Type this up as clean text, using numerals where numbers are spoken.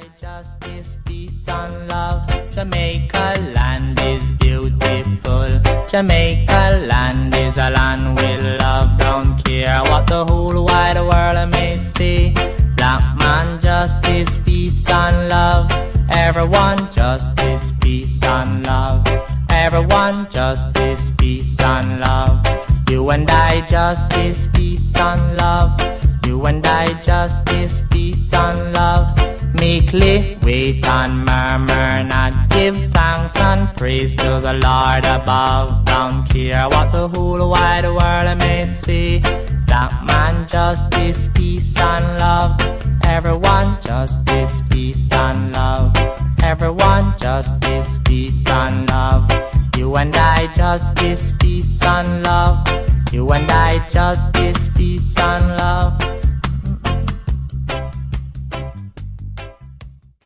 justice, peace and love. Jamaica land is beautiful. Jamaica land is a land we love. Don't care what the whole wide world may say. Black man, justice, peace and love. Everyone, justice, peace and love. Everyone, justice, peace and love. You and I, justice, peace and love. You and I, justice, peace and love. Meekly wait and murmur not, give thanks and praise to the Lord above. Don't care what the whole wide world may say. Black man, justice, peace and love. Everyone, justice, peace and love. Everyone, justice, peace and love. You and I, justice, peace and love. You and I, justice, peace and love.